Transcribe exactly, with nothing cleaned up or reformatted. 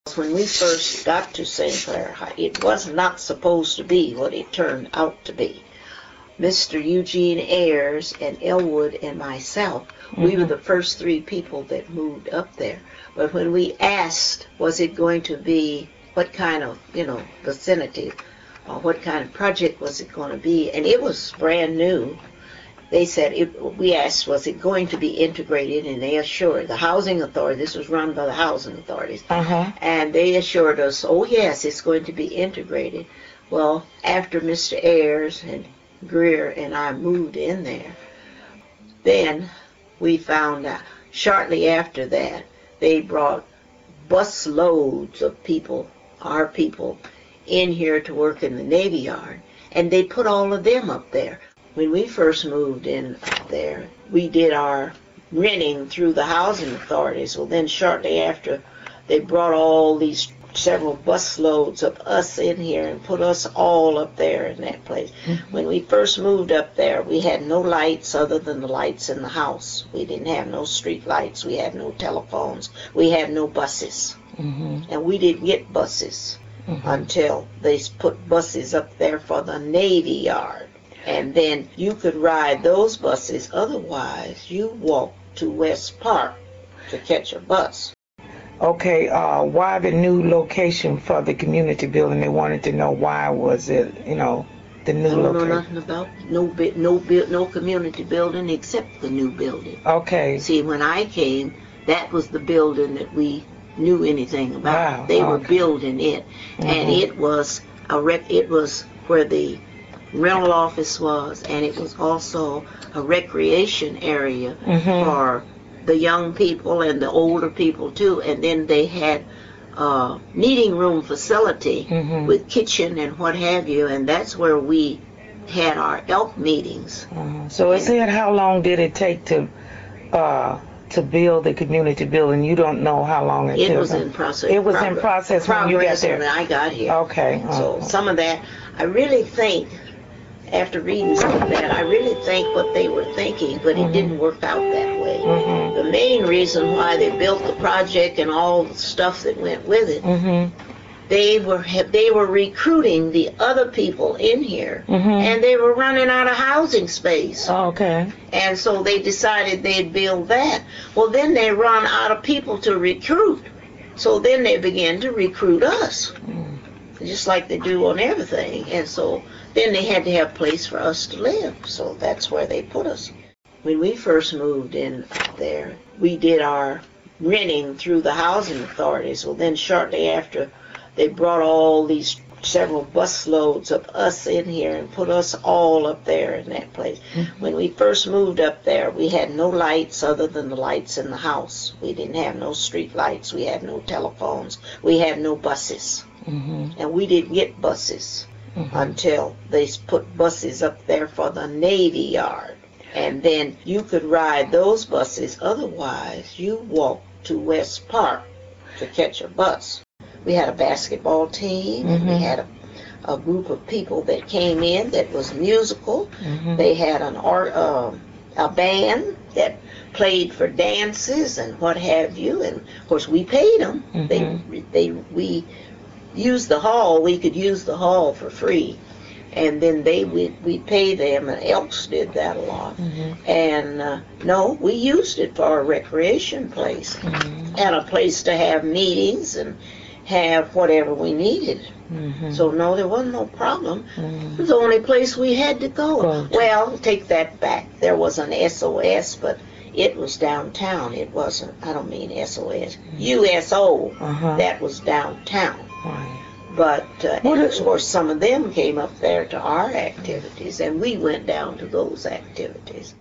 When we first got to Saint Clair High, it was not supposed to be what it turned out to be. Mister Eugene Ayers and Elwood and myself, mm-hmm. we were the first three people that moved up there. But when we asked, was it going to be, what kind of, you know, vicinity, or what kind of project was it going to be, and it was brand new. They said, it, we asked, was it going to be integrated, and they assured, the housing authority, this was run by the housing authorities, uh-huh. and they assured us, oh yes, it's going to be integrated. Well, after Mister Ayers and Greer and I moved in there, then we found out, shortly after that, they brought bus loads of people, our people, in here to work in the Navy Yard, and they put all of them up there. When we first moved in up there, we did our renting through the housing authorities. Well, then shortly after, they brought all these several bus loads of us in here and put us all up there in that place. Mm-hmm. When we first moved up there, we had no lights other than the lights in the house. We didn't have no street lights. We had no telephones. We had no buses. Mm-hmm. And we didn't get buses mm-hmm. until they put buses up there for the Navy Yard. And then you could ride those buses. Otherwise, you walked to West Park to catch a bus. Okay, uh, why the new location for the community building? They wanted to know why was it, you know, the new location. I don't know nothing about no bit, no build, no community building except the new building. Okay. See, when I came, that was the building that we knew anything about. Wow. They okay. were building it, mm-hmm. and it was a rec. It was where the rental office was, and it was also a recreation area mm-hmm. for the young people and the older people too. And then they had a meeting room facility mm-hmm. with kitchen and what have you, and that's where we had our elk meetings. Uh-huh. So it said, how long did it take to uh, to build the community building? You don't know how long it, it took. It was in process. It was Progress. in process when you got there. When I got here. Okay. Uh-huh. So some of that, I really think, after reading some of that, I really think what they were thinking, but it mm-hmm. didn't work out that way. Mm-hmm. The main reason why they built the project and all the stuff that went with it, mm-hmm. they were they were recruiting the other people in here, mm-hmm. and they were running out of housing space. Oh, okay. And so they decided they'd build that. Well, then they run out of people to recruit. So then they began to recruit us, mm. just like they do on everything. And so then they had to have a place for us to live, so that's where they put us. When we first moved in up there, we did our renting through the housing authorities. Well, then shortly after, they brought all these several bus loads of us in here and put us all up there in that place. Mm-hmm. When we first moved up there, we had no lights other than the lights in the house. We didn't have no street lights. We had no telephones. We had no buses. Mm-hmm. And we didn't get buses. Mm-hmm. until they put buses up there for the Navy Yard. And then you could ride those buses. Otherwise, you walked to West Park to catch a bus. We had a basketball team, mm-hmm. and we had a, a group of people that came in that was musical. Mm-hmm. They had an art, uh, a band that played for dances and what have you. And, of course, we paid them. Mm-hmm. They, they, we... use the hall, we could use the hall for free. And then they we we pay them, and Elks did that a lot. Mm-hmm. And uh, no, we used it for a recreation place, mm-hmm. and a place to have meetings and have whatever we needed. Mm-hmm. So no, there wasn't no problem. Mm-hmm. It was the only place we had to go. go to. Well, take that back. There was an S O S, but it was downtown. It wasn't, I don't mean S O S, mm-hmm. U S O, uh-huh. that was downtown. Right. But, uh, and of course, some of them came up there to our activities, and we went down to those activities.